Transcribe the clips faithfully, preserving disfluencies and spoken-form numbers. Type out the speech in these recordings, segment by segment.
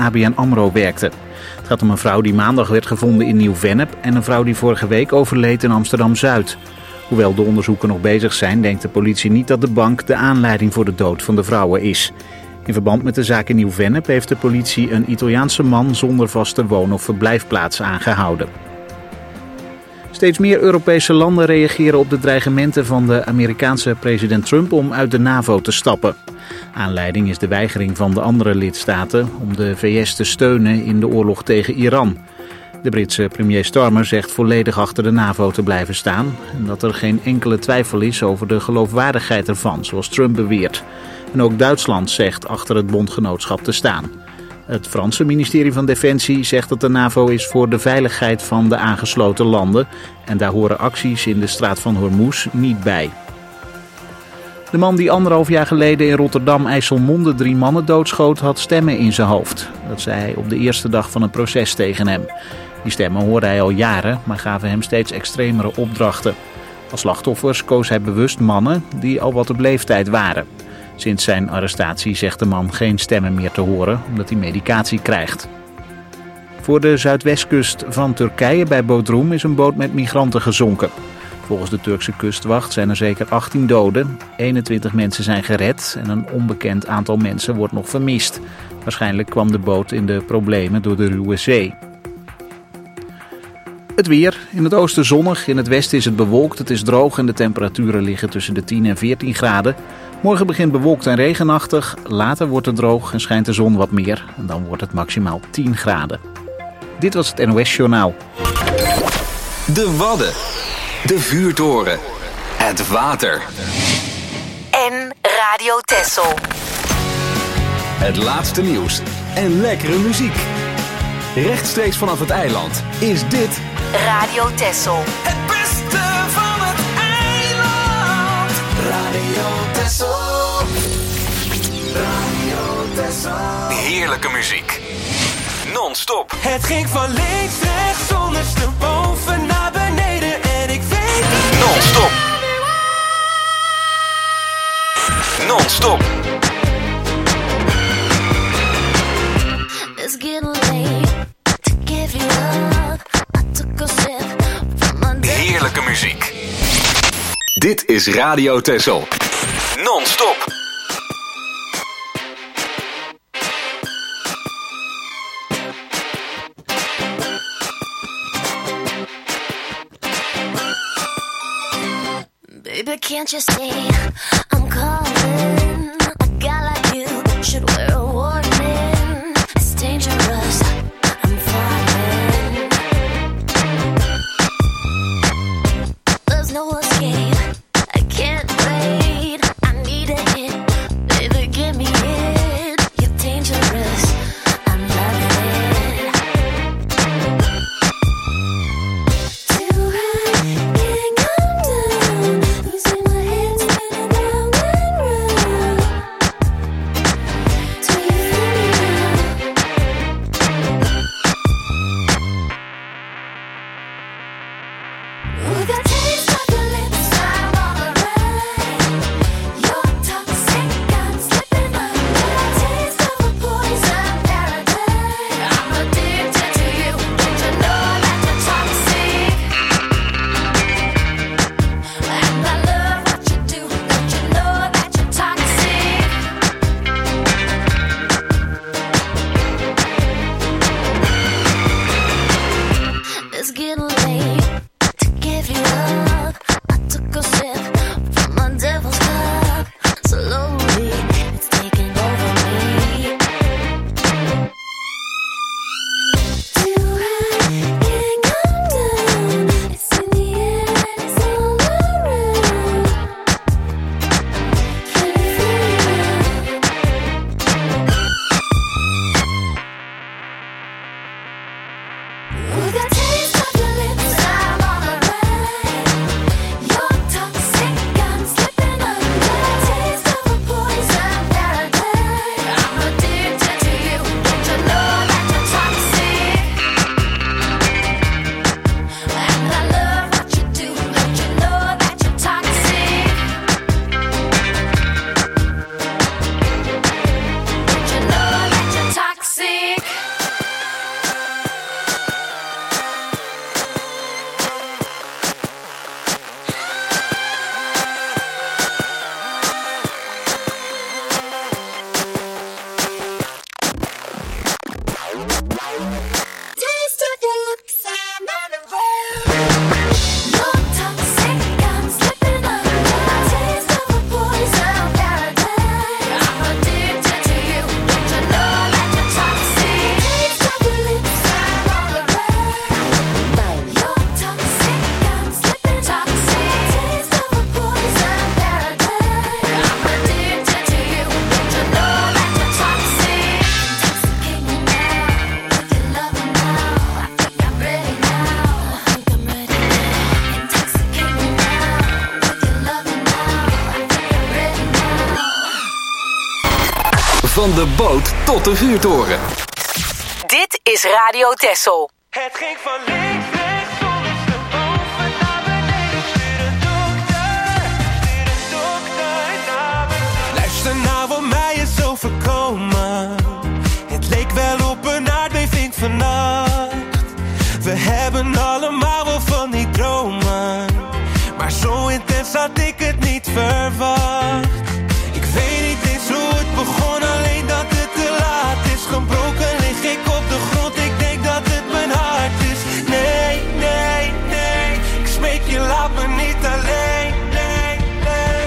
A B N AMRO werkte. Het gaat om een vrouw die maandag werd gevonden in Nieuw-Vennep en een vrouw die vorige week overleed in Amsterdam-Zuid. Hoewel de onderzoeken nog bezig zijn, denkt de politie niet dat de bank de aanleiding voor de dood van de vrouwen is. In verband met de zaak in Nieuw-Vennep heeft de politie een Italiaanse man zonder vaste woon- of verblijfplaats aangehouden. Steeds meer Europese landen reageren op de dreigementen van de Amerikaanse president Trump om uit de NAVO te stappen. Aanleiding is de weigering van de andere lidstaten om de V S te steunen in de oorlog tegen Iran. De Britse premier Starmer zegt volledig achter de NAVO te blijven staan en dat er geen enkele twijfel is over de geloofwaardigheid ervan, zoals Trump beweert. En ook Duitsland zegt achter het bondgenootschap te staan. Het Franse ministerie van Defensie zegt dat de NAVO is voor de veiligheid van de aangesloten landen en daar horen acties in de straat van Hormuz niet bij. De man die anderhalf jaar geleden in Rotterdam-IJsselmonde drie mannen doodschoot had stemmen in zijn hoofd. Dat zei hij op de eerste dag van het proces tegen hem. Die stemmen hoorde hij al jaren, maar gaven hem steeds extremere opdrachten. Als slachtoffers koos hij bewust mannen die al wat op leeftijd waren. Sinds zijn arrestatie zegt de man geen stemmen meer te horen, omdat hij medicatie krijgt. Voor de zuidwestkust van Turkije bij Bodrum is een boot met migranten gezonken. Volgens de Turkse kustwacht zijn er zeker achttien doden, eenentwintig mensen zijn gered en een onbekend aantal mensen wordt nog vermist. Waarschijnlijk kwam de boot in de problemen door de ruwe zee. Het weer. In het oosten zonnig, in het westen is het bewolkt, het is droog en de temperaturen liggen tussen de tien en veertien graden. Morgen begint bewolkt en regenachtig, later wordt het droog en schijnt de zon wat meer en dan wordt het maximaal tien graden. Dit was het N O S-journaal. De Wadden, de vuurtoren, het water en Radio Texel. Het laatste nieuws en lekkere muziek. Rechtstreeks vanaf het eiland is dit Radio Texel. Het beste van het eiland. Radio Texel. Radio Texel. Heerlijke muziek. Non-stop. Het ging van links, rechts, ondersteboven naar beneden en ik weet niet. Non-stop. Non-stop. It's getting late to give you up. I took a sip from my Heerlijke muziek. Dit is Radio Texel. Non-stop. Baby, can't you see I'm calling? A guy like you should wear a warning. It's dangerous, I'm falling. There's no escape, I can't wait. I need a hit, baby, give me it. You're dangerous, I'm loving it. Too high, can't come down. Losing my head, spinning round. Van de boot tot de vuurtoren. Dit is Radio Texel. Het ging van links, rechts, ondersteboven naar beneden. Stuur een dokter, stuur een dokter naar beneden. Luister nou wat mij is overkomen. Het leek wel op een aardbeving vannacht. We hebben allemaal wel van die dromen, maar zo intens had ik het niet verwacht. Ik weet niet eens hoe het begon, alleen dat het te laat is. Gebroken lig ik op de grond, ik denk dat het mijn hart is. Nee, nee, nee, ik smeek je, laat me niet alleen. Nee, nee.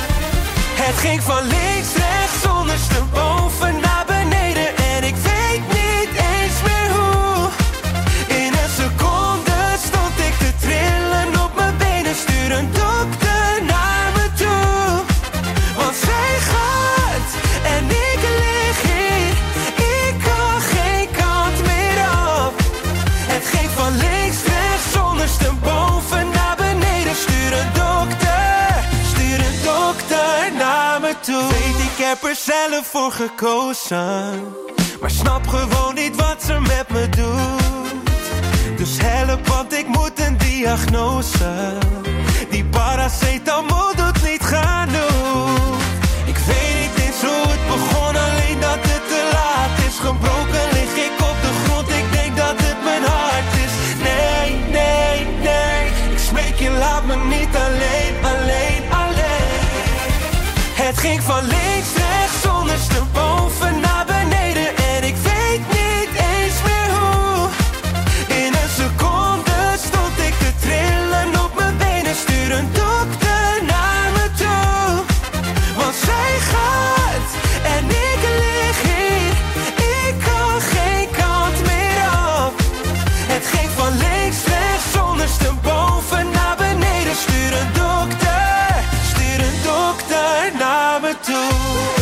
Het ging van links, rechts, ondersteboven naar beneden. En ik weet niet eens meer hoe. In een seconde stond ik te trillen op mijn benen. Stuur een dokter naar me toe, want zij gaat en ik lig hier. Ik kan geen kant meer op. Het ging van links, rechts, ondersteboven naar beneden. Stuur een dokter, stuur een dokter naar me toe. Weet, ik heb er zelf voor gekozen, maar snap gewoon niet wat ze met me doet. Dus help, want ik moet een diagnose. Die paracetamol doet niet genoeg. Ik weet niet eens hoe het begon, alleen dat het te laat is. Gebroken lig ik op de grond, ik denk dat het mijn hart is. Nee, nee, nee, ik smeek je, laat me niet alleen, alleen, alleen. Het ging van links, rechts, ondersteboven naar beneden. En ik weet niet eens meer hoe. In een seconde stond ik te trillen op mijn benen. Stuur een dokter naar me toe, want zij gaat en ik lig hier. Ik kan geen kant meer op. Het ging van links, rechts, ondersteboven naar beneden. Stuur een dokter, stuur een dokter naar me toe.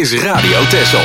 is Radio Texel.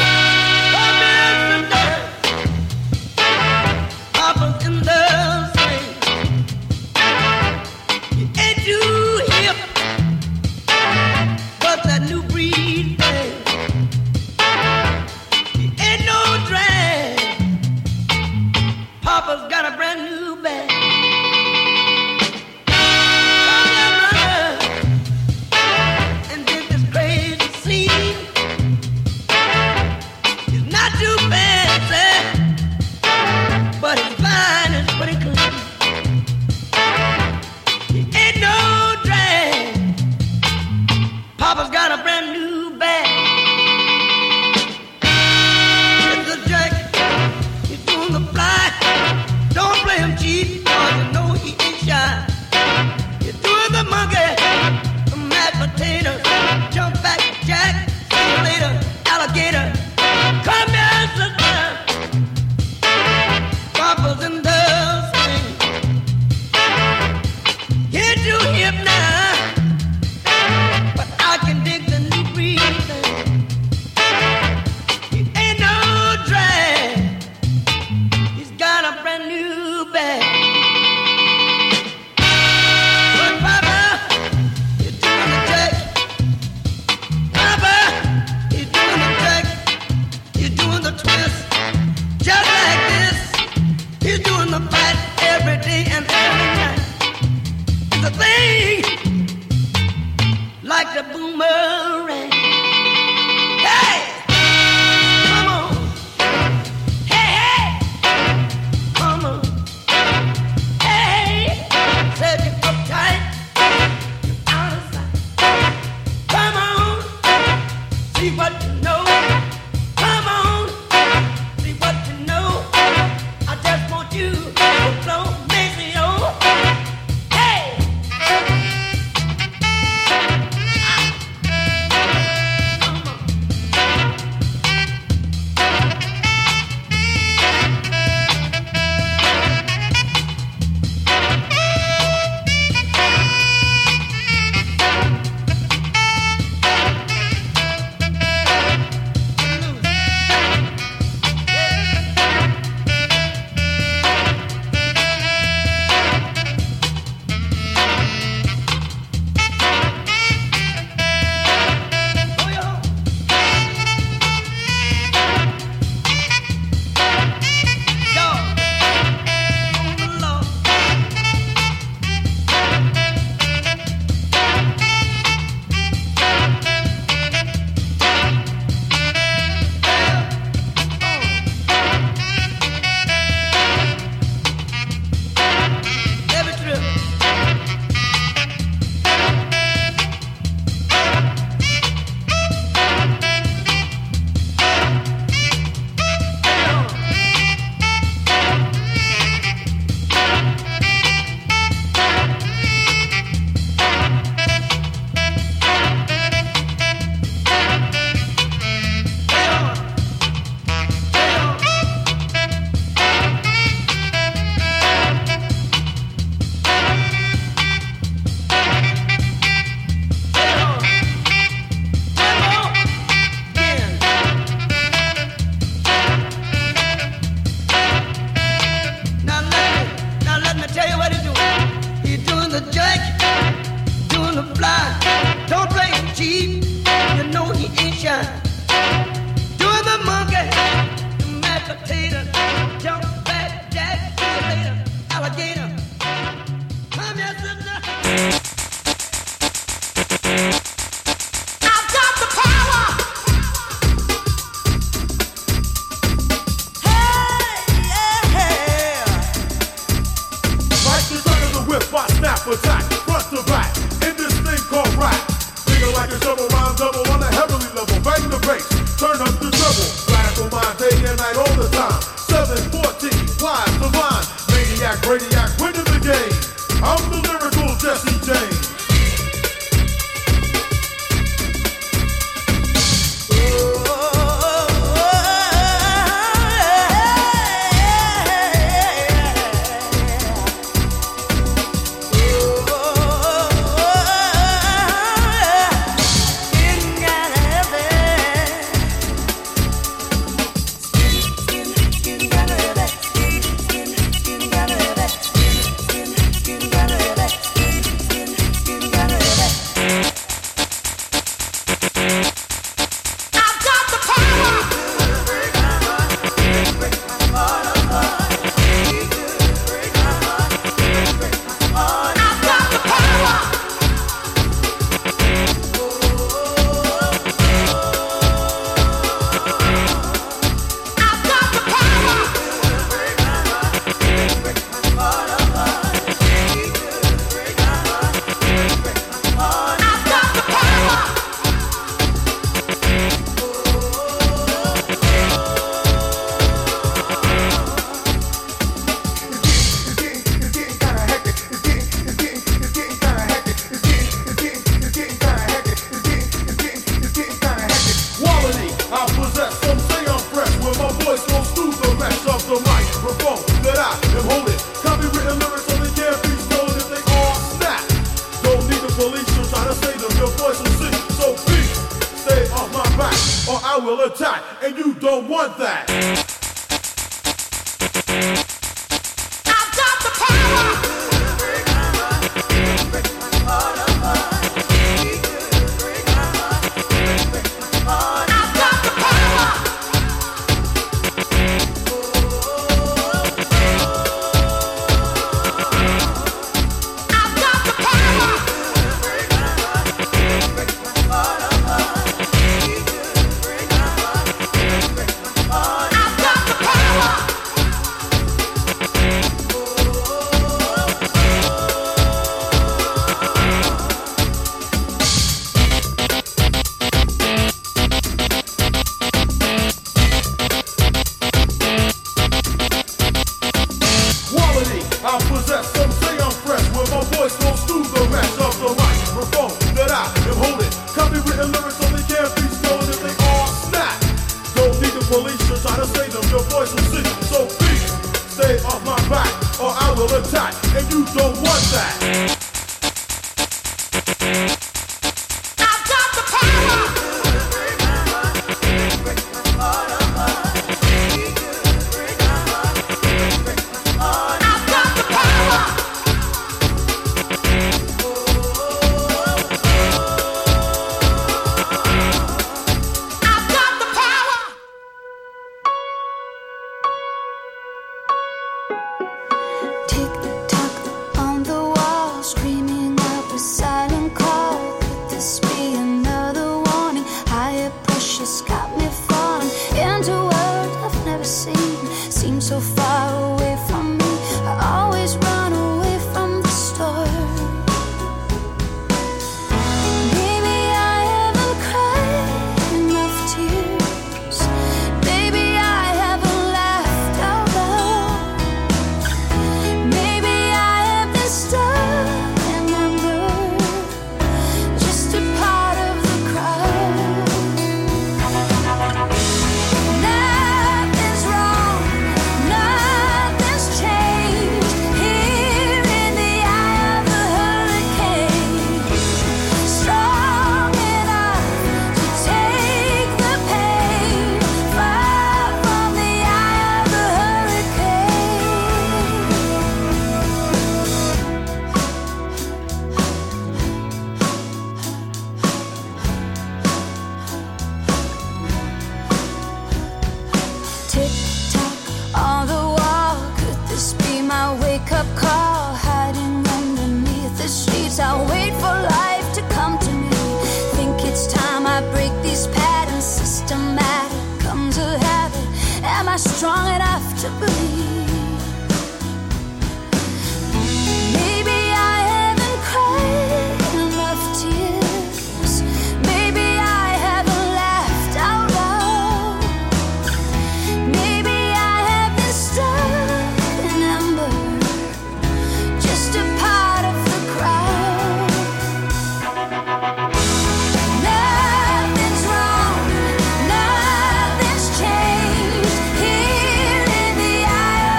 Nothing's changed here in the eye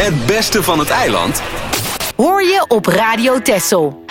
Het beste van het eiland Hoor je op Radio Texel.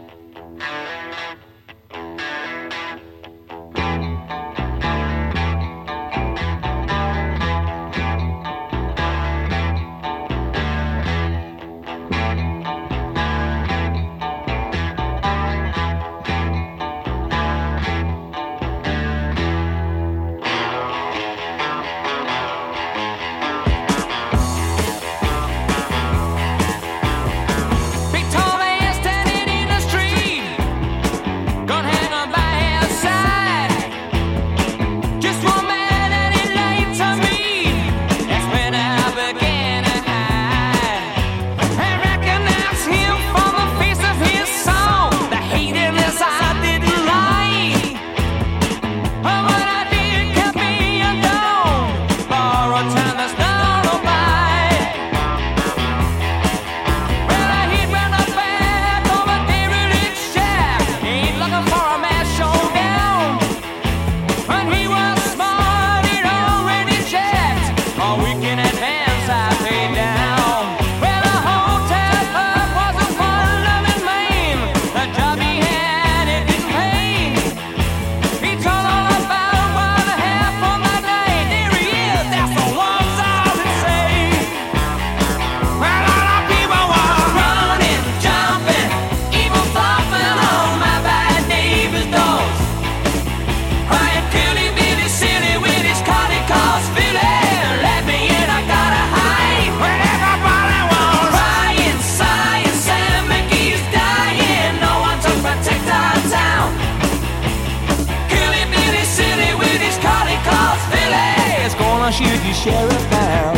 Shoot you sheriff down.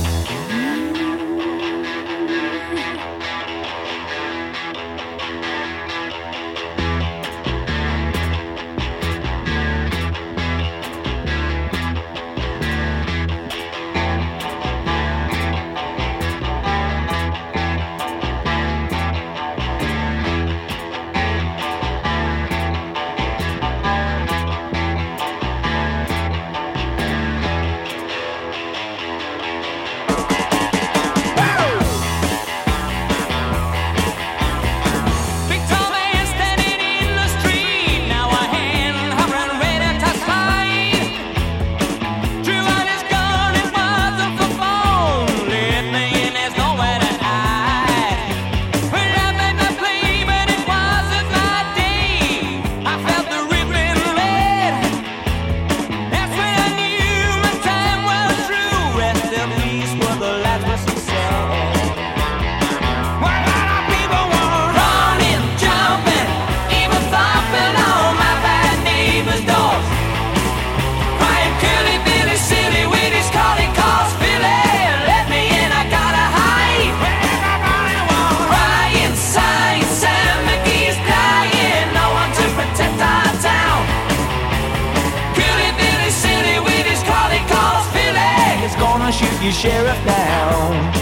You sheriff down.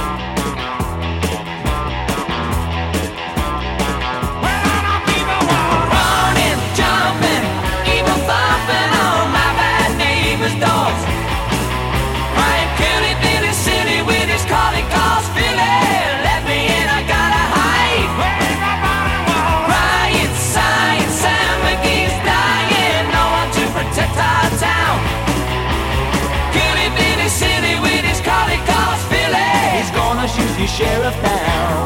You sheriff down.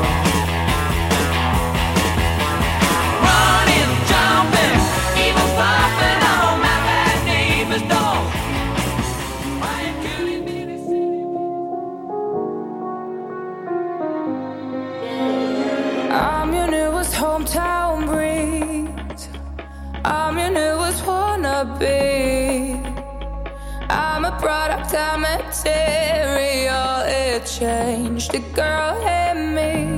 Running, jumping, even flopping on my bad neighbor's door. I'm your newest hometown breeze. I'm your newest wannabe. I'm a product of material. It changed the girl in me.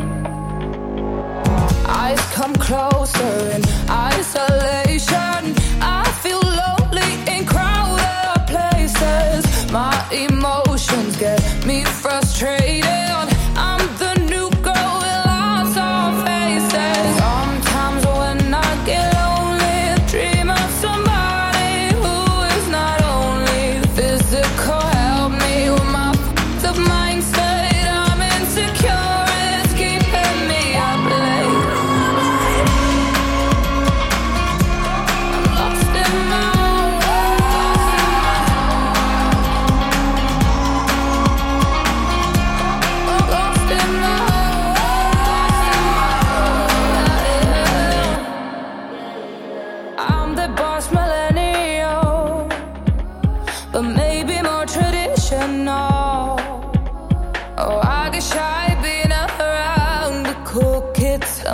Eyes come closer in isolation. I feel lonely in crowded places. My emotions get me frustrated. I'm the new girl with lots of faces. Sometimes when I get lonely, I dream of somebody who is not only physical. Help me with my f***ed up mindset. I'm in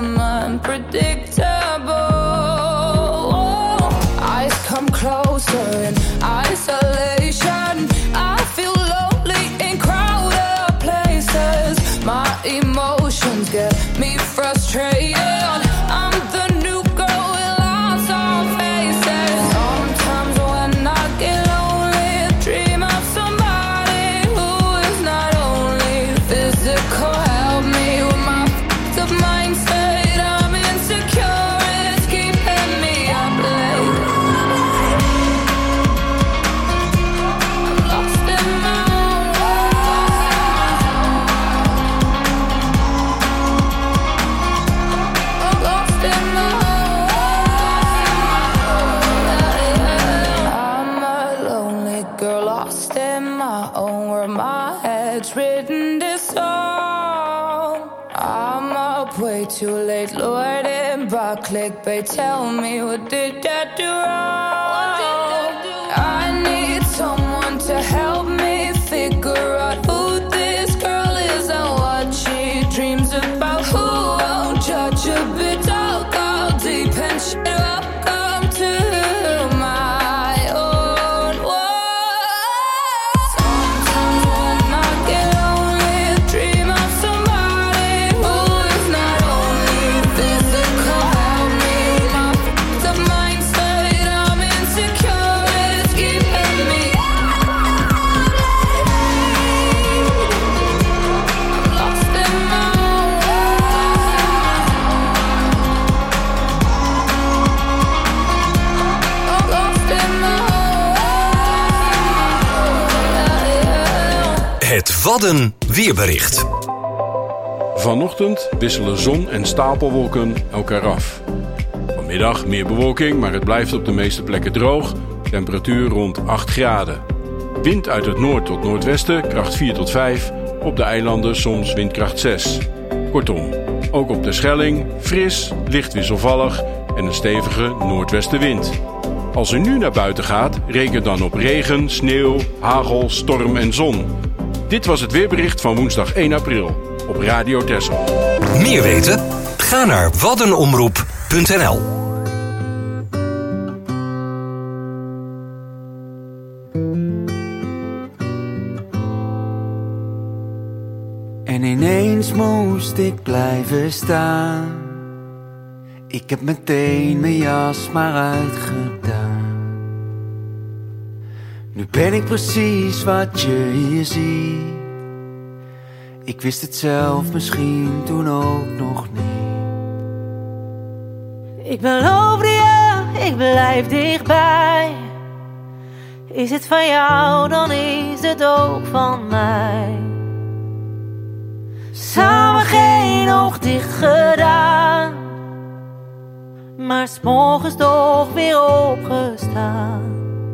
I'm unpredictable. Eyes come closer in isolation. I feel lonely in crowded places. My emotions get me frustrated. I'm the new girl with lots of faces. Sometimes when I get lonely, I dream of somebody who is not only physical. Help me with my f***ed up mindset. I'm insecure, it's keeping me up late. I'm lost in my own world. I'm lost in my own world. I'm a lonely girl lost in my own world. My head's written this song. I'm up way too late, lured in by clickbait. Tell me, what did I do wrong? I need someone to help me figure out who this girl is and what she dreams about. Who won't judge a bit? I'll go deep and shit. Welcome to my own world. Sometimes when I get lonely, I dream of somebody who is not only physical. Help me, my f***ed up mindset. I'm insecure, it's keeping me up late. I'm lost in my own world. I'm lost in my own world. Het Wadden weerbericht. Vanochtend wisselen zon en stapelwolken elkaar af. Vanmiddag meer bewolking, maar het blijft op de meeste plekken droog. Temperatuur rond acht graden. Wind uit het noord tot noordwesten, kracht vier tot vijf. Op de eilanden soms windkracht zes. Kortom, ook op de Schelling fris, licht wisselvallig en een stevige noordwestenwind. Als u nu naar buiten gaat, reken dan op regen, sneeuw, hagel, storm en zon. Dit was het weerbericht van woensdag één april op Radio Texel. Meer weten? Ga naar waddenomroep punt n l. En ineens moest ik blijven staan. Ik heb meteen mijn jas maar uitgedaan. Nu ben ik precies wat je hier ziet. Ik wist het zelf misschien toen ook nog niet. Ik beloofde je, ik blijf dichtbij. Is het van jou, dan is het ook van mij. Samen geen oog dicht gedaan, maar 's morgens toch weer opgestaan.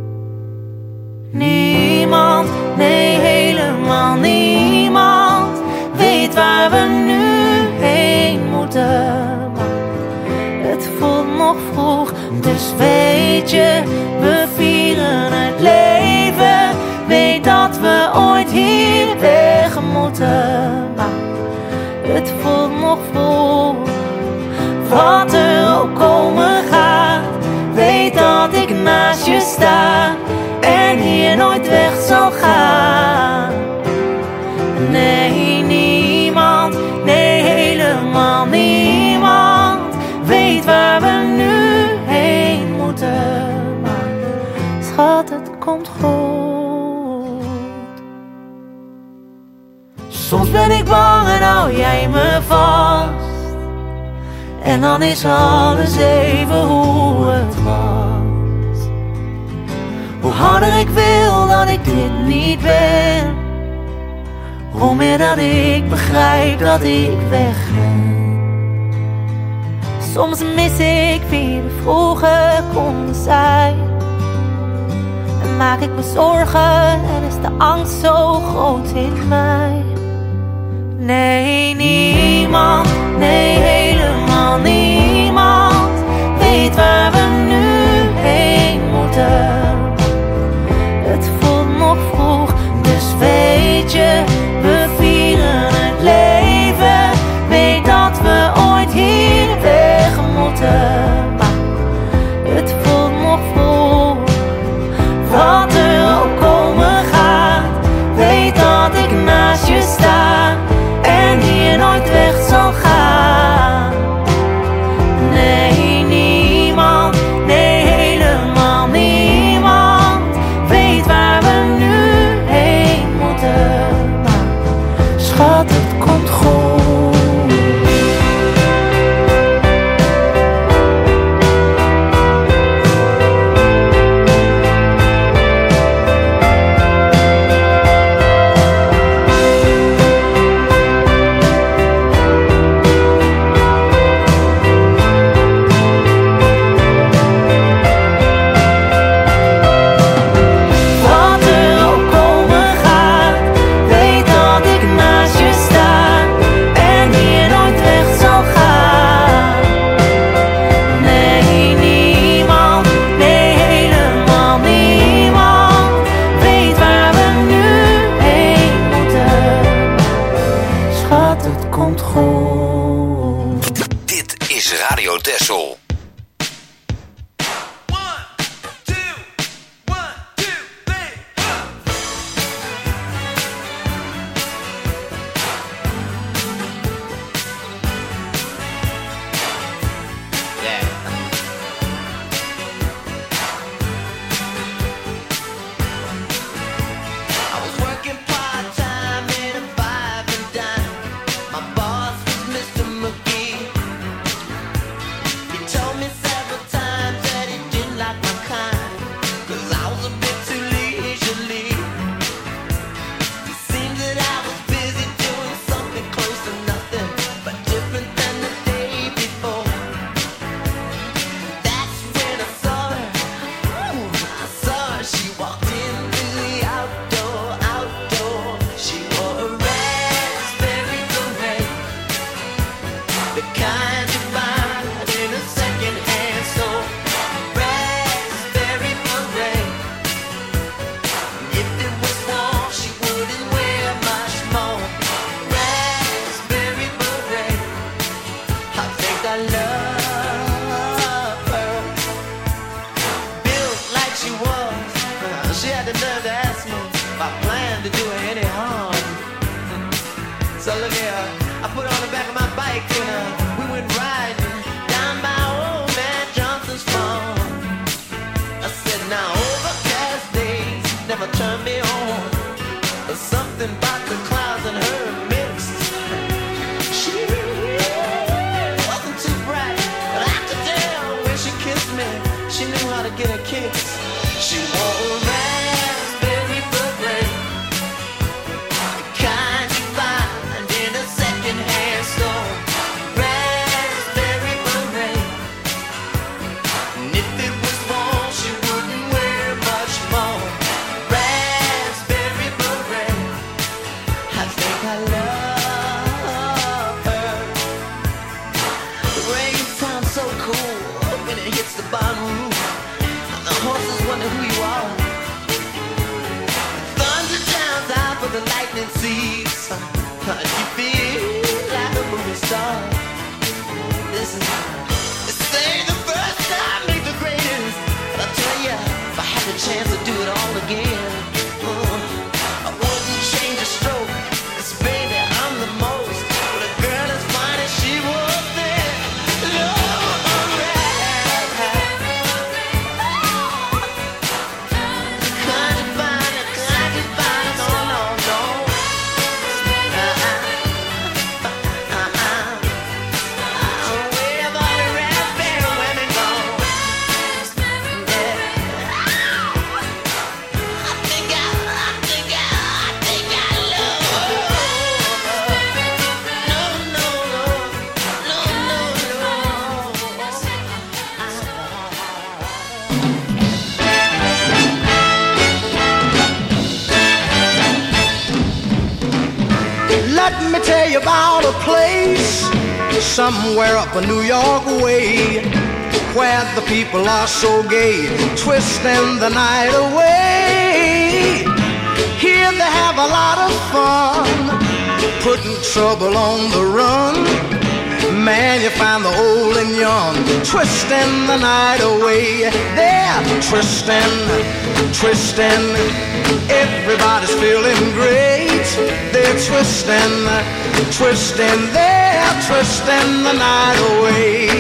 Niemand, nee helemaal niemand, weet waar we nu heen moeten. Maar het voelt nog vroeg, dus weet je, we vieren het leven. Weet dat we ooit hier weg moeten. Maar het voelt nog vroeg, wat er ook komen gaat. Weet dat ik naast je sta en hier nooit weg zal gaan. Nee, niemand, nee helemaal niemand, weet waar we nu heen moeten. Maar schat, het komt goed. Soms ben ik bang en hou jij me vast. En dan is alles even hoe het was. Hoe harder ik wil dat ik dit niet ben, hoe meer dat ik begrijp dat ik weg ben. Soms mis ik wie we vroeger konden zijn. En maak ik me zorgen en is de angst zo groot in mij. Nee, niemand, nee helemaal niemand, weet waar we nu heen moeten. Het voelt nog vroeg, dus weet je, we vieren het leven. Weet dat we ooit hier Radio Texel. Somewhere up a New York way, where the people are so gay, twisting the night away. Here they have a lot of fun, putting trouble on the run. Man, you find the old and young, twisting the night away. They're twisting, twisting, everybody's feeling great. They're twisting, twisting, they're twisting the night away.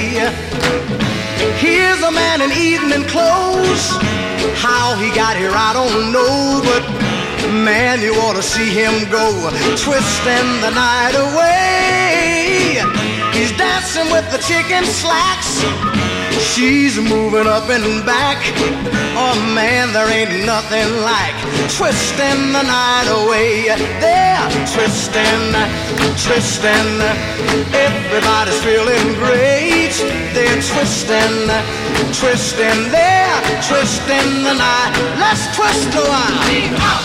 Here's a man in evening clothes, how he got here I don't know, but man, you ought to see him go, twisting the night away. He's dancing with the chicken slacks, she's moving up and back. Oh man, there ain't nothing like twisting the night away. They're twisting, twisting, everybody's feeling great. They're twisting, twisting, they're twisting the night. Let's twist a while. Lean out.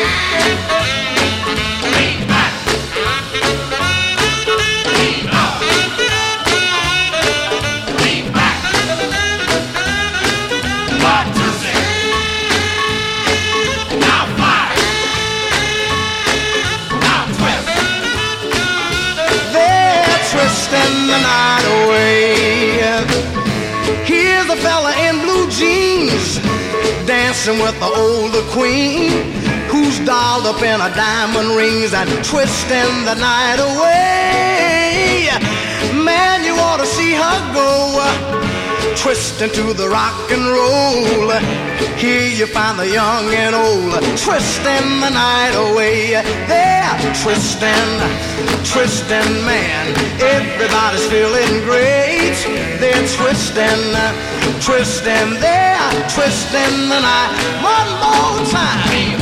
Lean back. Lean out. Lean back. One, two, six. Now five. Now twist. They're twisting the night away. fella in blue jeans dancing with the older queen, who's dolled up in her diamond rings and twisting the night away. Man, you ought to see her go, twisting to the rock and roll. Here you find the young and old, twisting the night away. They're twisting, twisting, man. Everybody's feeling great. They're twisting, twisting, they're twisting the night. One more time.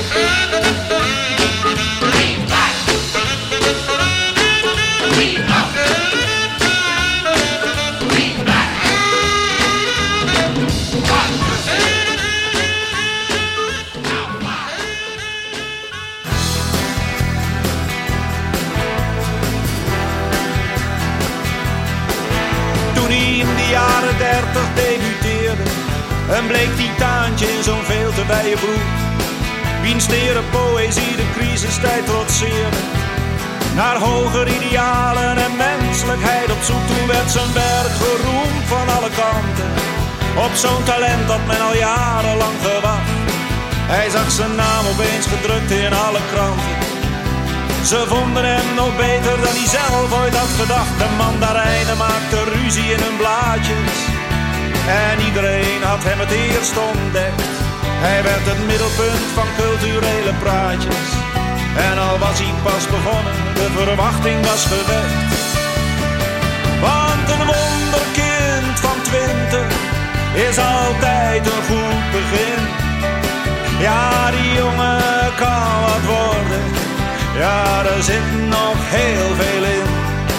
Jaren dertig debuteerde en bleek titaantje in zo'n veel te wijde broek. Wiens tere poëzie de crisistijd trotseerde, naar hoger idealen en menselijkheid op zoek. Toen werd zijn werk geroemd van alle kanten, op zo'n talent dat men al jarenlang gewacht. Hij zag zijn naam opeens gedrukt in alle kranten. Ze vonden hem nog beter dan hij zelf ooit had gedacht. De mandarijnen maakten ruzie in hun blaadjes en iedereen had hem het eerst ontdekt. Hij werd het middelpunt van culturele praatjes en al was hij pas begonnen, de verwachting was gewekt. Want een wonderkind van twintig is altijd een goed begin. Ja, die jongen kan wat worden. Ja, er zit nog heel veel in.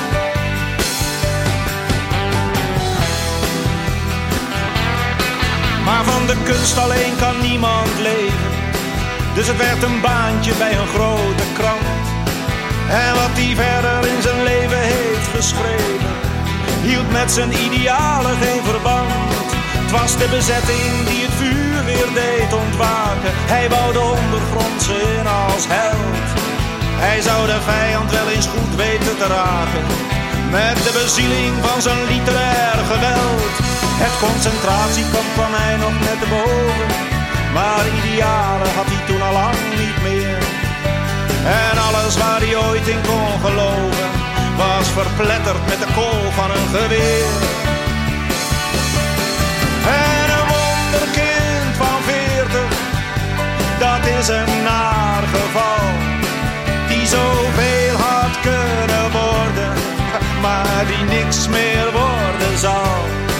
Maar van de kunst alleen kan niemand leven. Dus het werd een baantje bij een grote krant. En wat hij verder in zijn leven heeft geschreven, hield met zijn idealen geen verband. Het was de bezetting die het vuur weer deed ontwaken. Hij wou de ondergrondse in als held. Hij zou de vijand wel eens goed weten te raken, met de bezieling van zijn literair geweld. Het concentratiekamp kwam hij nog net te boven, maar idealen had hij toen al lang niet meer. En alles waar hij ooit in kon geloven, was verpletterd met de kool van een geweer. En een wonderkind van veertig, dat is een naar geval, die zoveel had kunnen worden, maar die niks meer worden zal.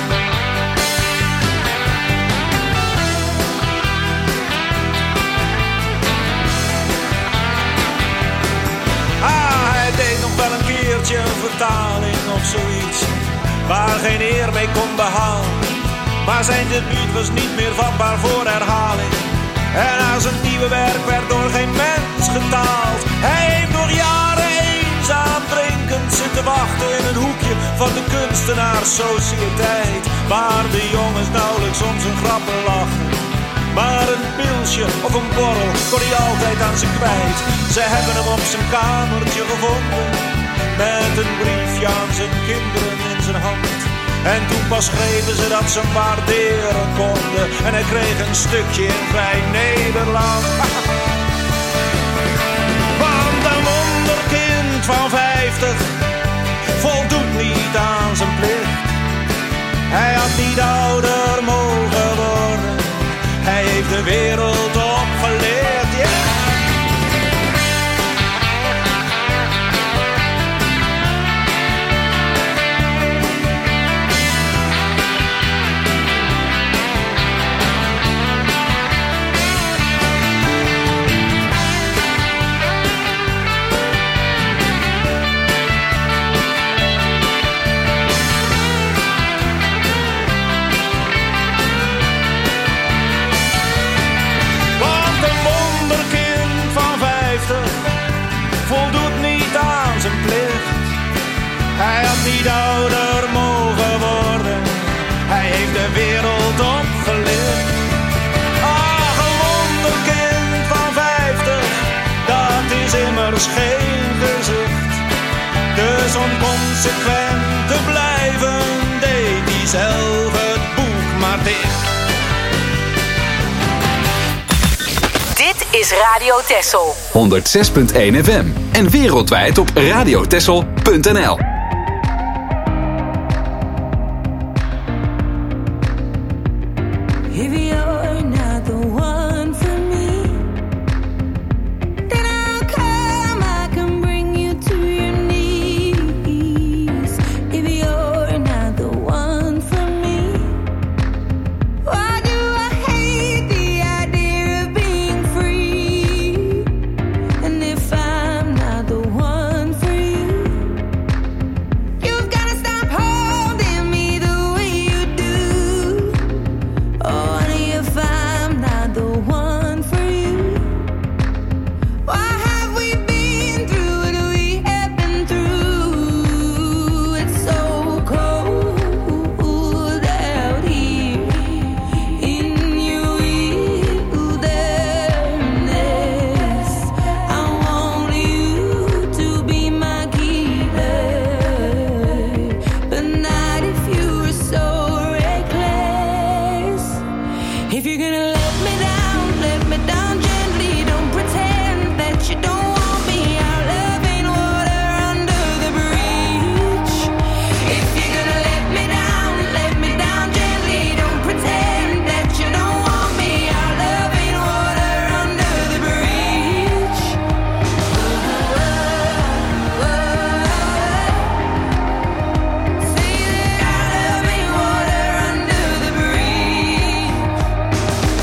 Ah, hij deed nog wel een keertje een vertaling of zoiets, waar geen eer mee kon behalen. Maar zijn debuut was niet meer vatbaar voor herhaling. En aan zijn nieuwe werk werd door geen mens getaald. Hij heeft nog jaren eenzaam drinkend zitten wachten in een hoekje van de kunstenaarssociëteit, waar de jongens nauwelijks om zijn grappen lachen. Maar een pilsje of een borrel kon hij altijd aan ze kwijt. Ze hebben hem op zijn kamertje gevonden, met een briefje aan zijn kinderen in zijn hand. En toen pas schreven ze dat ze hem waarderen konden, en hij kreeg een stukje in Vrij Nederland. Want een wonderkind van vijftig voldoet niet aan zijn plicht. Hij had niet ouder mogen worden, hij heeft de wereld opgeleerd, yeah. Voldoet niet aan zijn plicht. Hij had niet ouder mogen worden, hij heeft de wereld opgelicht. Ach, een wonderkind van vijftig, dat is immers geen gezicht. Dus om consequent te blijven, deed hij zelf het boek is. Dit is Radio Texel. honderdzes punt één F M en wereldwijd op radiotexel punt n l. If you're not the one for me, then I'll come, I can bring you to your knees. If you're not the one for me, why do I hate the idea of being free? And if I'm not the one for you, you've gotta stop holding me the way you do. Oh, honey, if I'm not the one for you, why have we been through what we have been through? It's so cold out here in your wilderness. I want you to be my keeper, but not if you were so reckless. If you're gonna let me down, let me down gently. Don't pretend that you don't want me. Our love ain't water under the bridge. If you're gonna let me down, let me down gently. Don't pretend that you don't want me. Our love ain't water under the bridge. Say that our love ain't water under the bridge.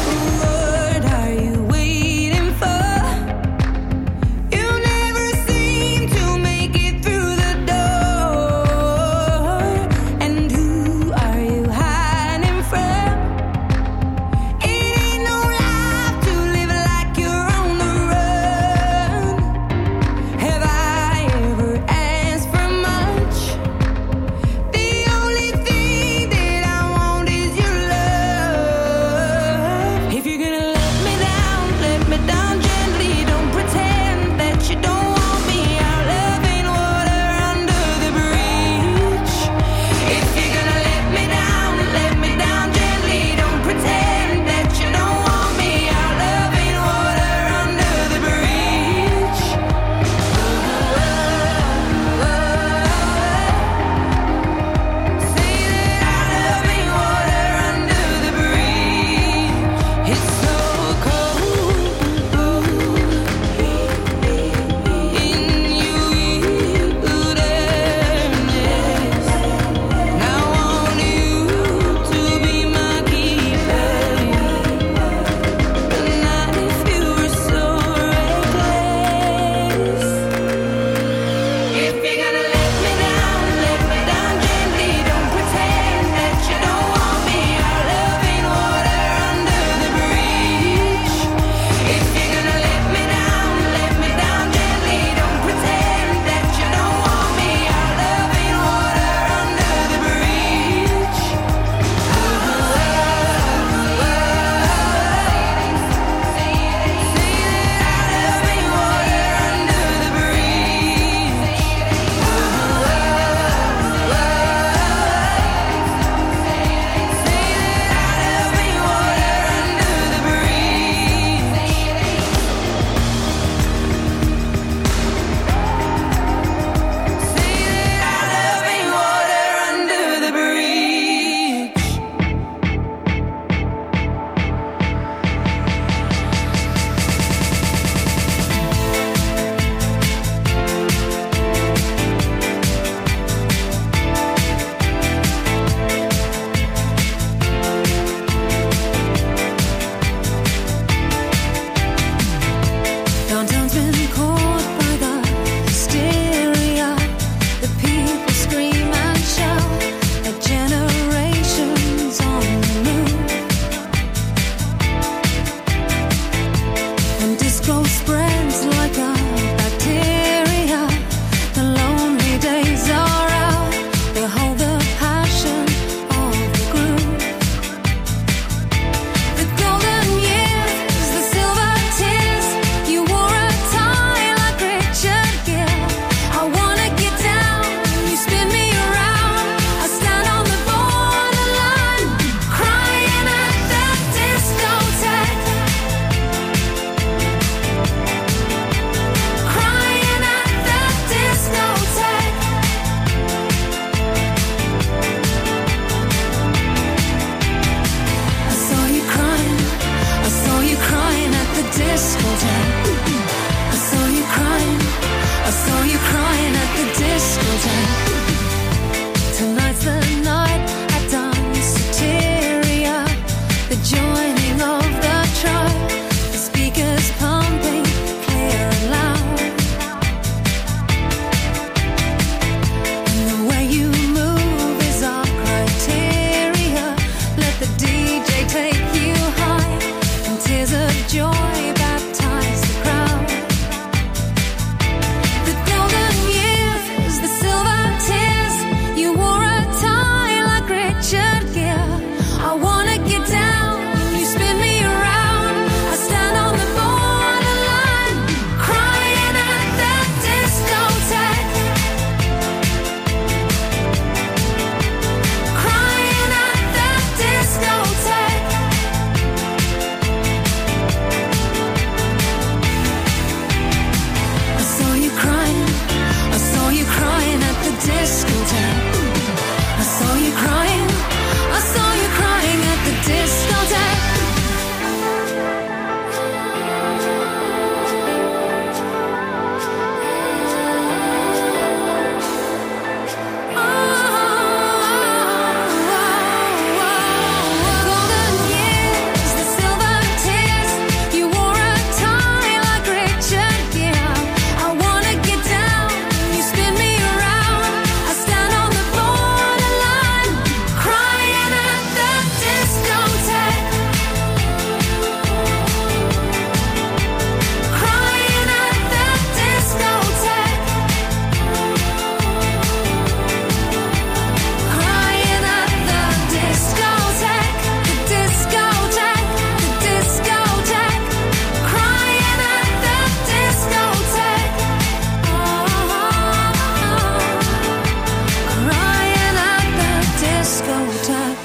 time.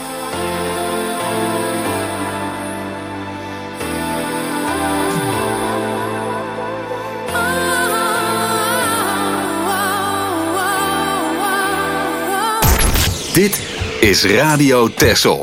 Dit is Radio Texel.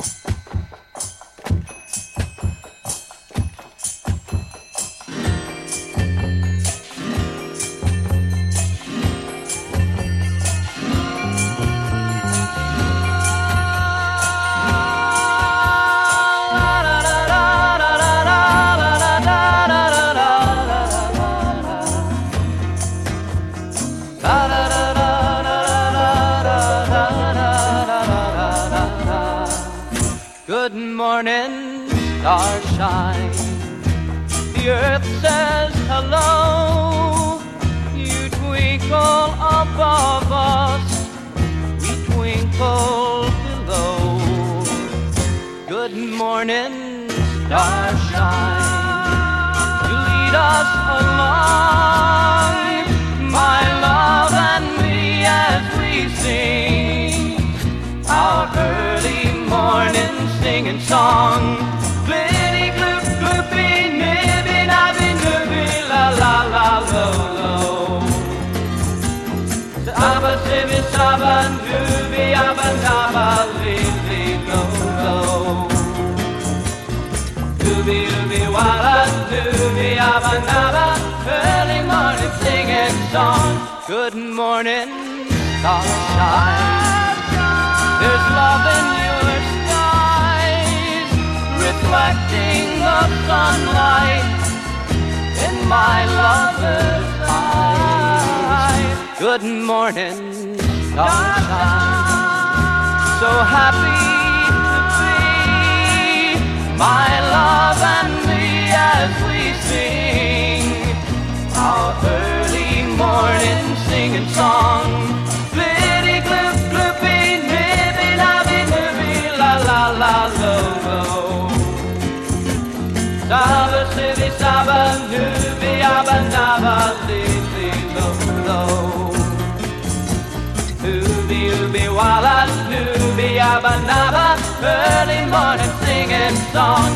Good morning, starshine. The earth says hello. You twinkle above us, we twinkle below. Good morning, starshine. You lead us along, my love and me, as we sing our early morning singing song. Glitty gloop gloopy nibby nabby nibby la la la lo lo. Abba sibby sabba nubby abba nabba lily lo lo. Dooby dooby walla dooby abba nabba early morning singing song. Good morning, starshine. There's love in your skies, reflecting the sunlight in my lover's eyes. Good morning, sunshine. So happy to be, my love and me, as we sing our early morning singing song. Glitty gloop gloopy nibby nabby nibby la la la lo lo. Saba sibby saba nubby abba nabba lily lo lo. Ooby ooby walla nubby abba nabba early morning singing song.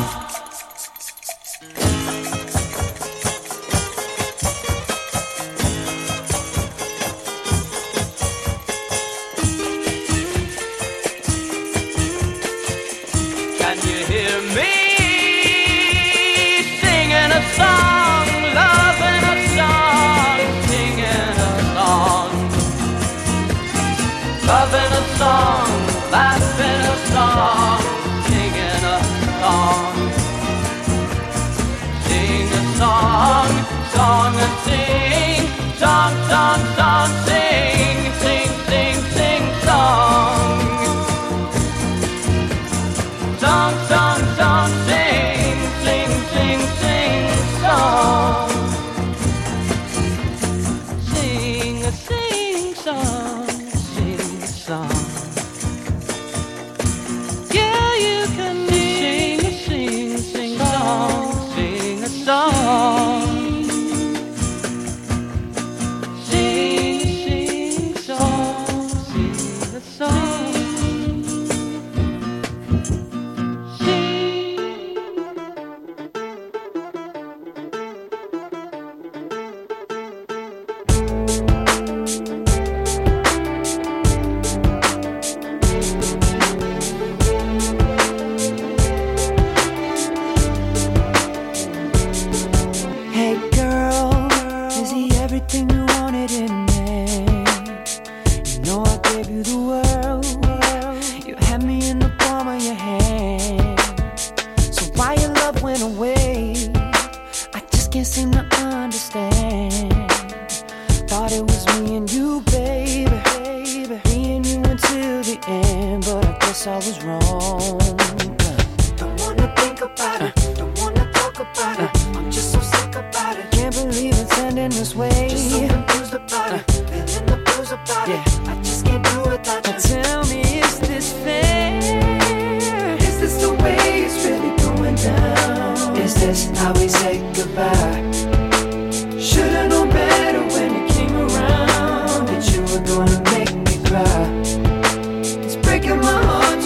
Can you hear me singing a song, loving a song, singing a song, loving a song, laughing a song, singing a song, sing a song, song and sing, song, song, song, sing, sing, sing, sing, song. Song, song, song, sing, sing, sing, sing, song. Sing a sing song, sing a song. Yeah, you can sing a sing, sing song, sing a song. Sing a sing song, sing a song. Hey girl, is he everything you wanted in a man? You know I gave you the world, you had me in the palm of your hand. So why your love went away, I just can't seem to understand. Thought it was me and you, baby, me and you until the end, but I guess I was wrong. Don't wanna think about it, don't wanna talk about it, I'm just so sick about it. Can't believe it's ending this way. Just so confused about it, feeling the blues about it. I just can't do it without you. Tell me, is this fair? Is this the way it's really going down? Is this how we say goodbye? Should've known better when you came around that you were gonna make me cry. It's breaking my heart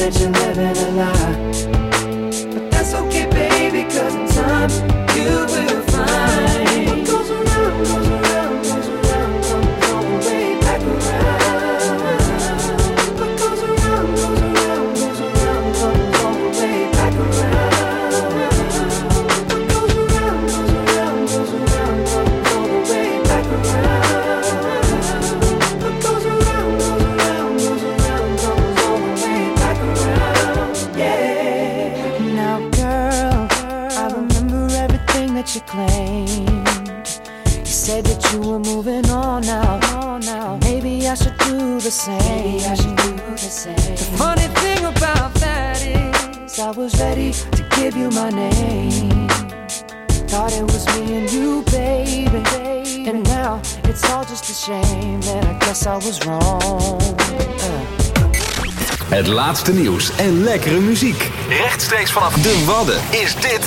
that you're living a lie. But that's okay, baby, cause in time you will find what goes around, goes around, goes around, comes all the way back around. What goes around, goes around, goes around, comes all the way back around. What goes around, goes around, goes around, comes all the way back around. What goes around, goes around, goes around, comes all the way back around. Yeah. Now, girl, I remember everything that you claimed. You said that you were moving on now. Maybe I should do the same. Maybe I should do the same. The funny thing about that is I was ready to give you my name. Thought it was me and you, baby. And now it's all just a shame that I guess I was wrong. Uh. Het laatste nieuws en lekkere muziek. Rechtstreeks vanaf de Wadden is dit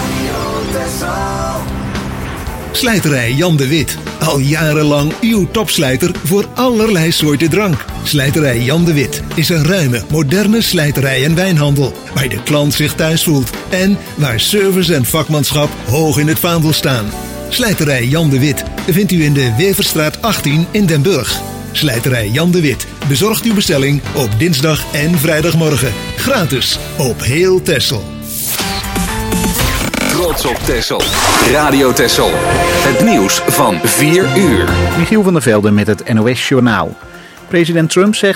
Slijterij Jan de Wit. Al jarenlang uw topslijter voor allerlei soorten drank. Slijterij Jan de Wit is een ruime, moderne slijterij en wijnhandel. Waar de klant zich thuis voelt. En waar service en vakmanschap hoog in het vaandel staan. Slijterij Jan de Wit vindt u in de Weverstraat achttien in Den Burg. Slijterij Jan de Wit bezorgt uw bestelling op dinsdag en vrijdagmorgen. Gratis op heel Texel. Trots op Texel. Radio Texel. Het nieuws van vier uur. Michiel van der Velde met het N O S Journaal. President Trump zegt